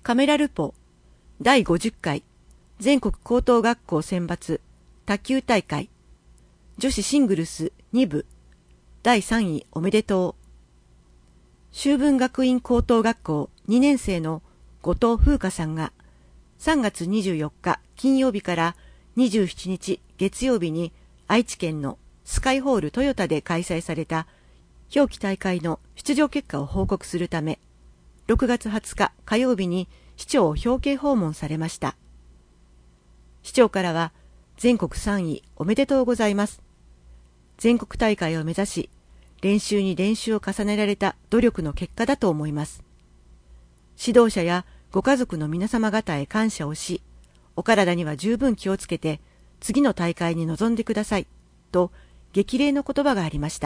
カメラルポ第50回全国高等学校選抜卓球大会女子シングルス2部第3位おめでとう。修文学院高等学校2年生の後藤風花さんが3月24日金曜日から27日月曜日に愛知県のスカイホールトヨタで開催された表記大会の出場結果を報告するため、6月20日火曜日に市長を表敬訪問されました。市長からは、全国3位おめでとうございます。全国大会を目指し、練習に練習を重ねられた努力の結果だと思います。指導者やご家族の皆様方へ感謝をし、お体には十分気をつけて、次の大会に臨んでください、と激励の言葉がありました。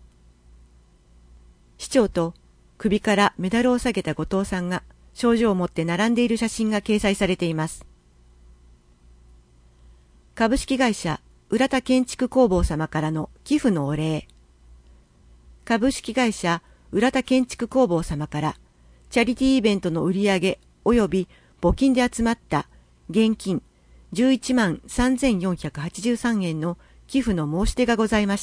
市長と首からメダルを下げた後藤さんが賞状を持って並んでいる写真が掲載されています。株式会社浦田建築工房様からの寄付のお礼。株式会社浦田建築工房様からチャリティーイベントの売上及び募金で集まった現金11万3483円の寄付の申し出がございました。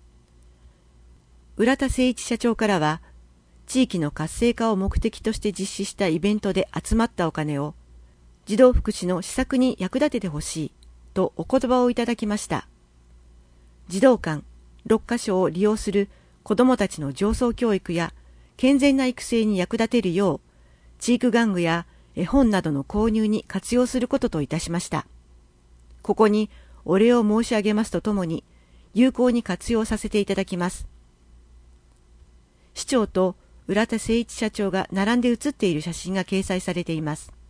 浦田誠一社長からは、地域の活性化を目的として実施したイベントで集まったお金を、児童福祉の施策に役立ててほしい、とお言葉をいただきました。児童館6カ所を利用する子どもたちの情操教育や健全な育成に役立てるよう、知育玩具や絵本などの購入に活用することといたしました。ここにお礼を申し上げますとともに、有効に活用させていただきます。市長と浦田誠一社長が並んで写っている写真が掲載されています。